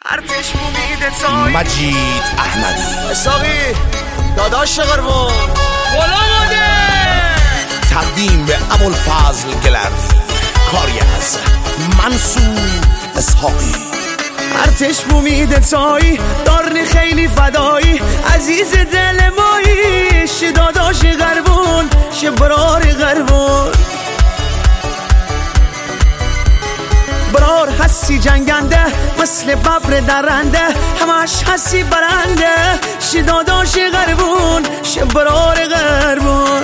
ارتش امید تایی مجید احمدی اساقی داداش قربون بالا ماده تقدیم به ابوالفضل گلردی، کاری از منصور اسحاقی. ارتش امید تایی دارنی خیلی فدایی عزیز دل مایی ش داداش قربون ش برار قربون برار هستی جنگنده مثل ببر درنده همش هستی برنده ش داداش قربون ش برار قربون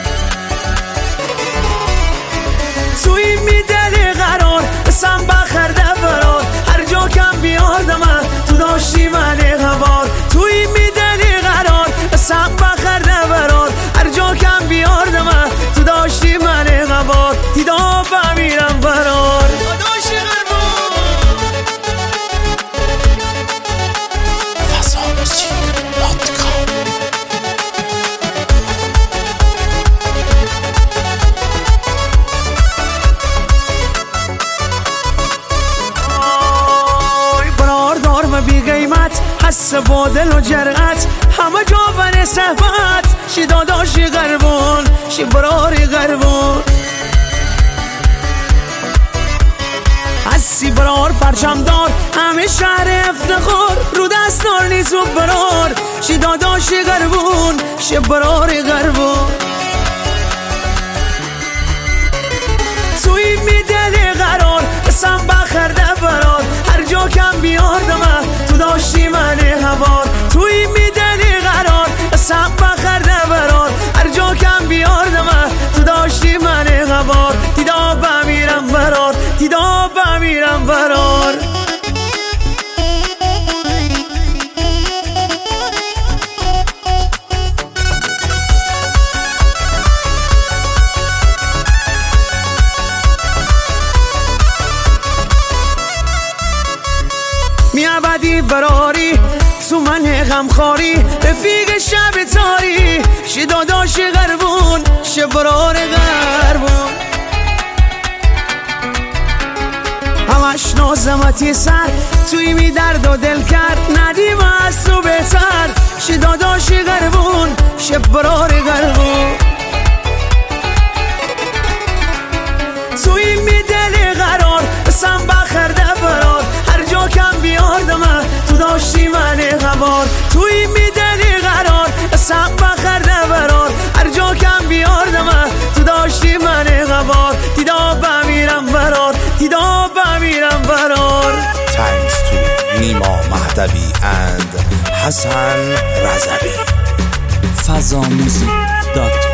توی میدل قرار بسم بخرده برار هر جا کم بیاردم تو داشتی من غبار توی میدل قرار بسم بخرده برار هر جا کم بیاردم تو داشتی من غبار دیدا بمیرم برار بی قیمت حس با دل و جرأت همه جا بر صحبت شی داداشی قربون شی براری قربون حسی برار پرچمدار همه شهر افتخار رو دست دار نیز و برار شی داداشی قربون شی براری قربون توی میدل قرار بسم بخرده برار هر جا کم بیاردم تو داشتی من هوار توی میدلی قرار بسم بخرده برار هر جا کم بیاردم تو داشتی من هوار دیدا بمیرم برار دیدا بمیرم برار میابدی براری تو من غمخواری رفیق شب تاری ش داداش قربون ش برار قربون همش نازمتی سر توی می درد و دل کرد ندیم از تو بهتر ش داداش قربون ش برار قربون توی می دل قرار بسم بخرده برار هر جا کم بیاردم تو داشتی من غبار توی میدلی قرار بسم بخرده برار هر جا کم بیاردم تو داشتی من غبار دیدا بمیرم برار دیدا بمیرم برار. Thanks to نیما مهدوی and حسن رضوی. fazamusic.com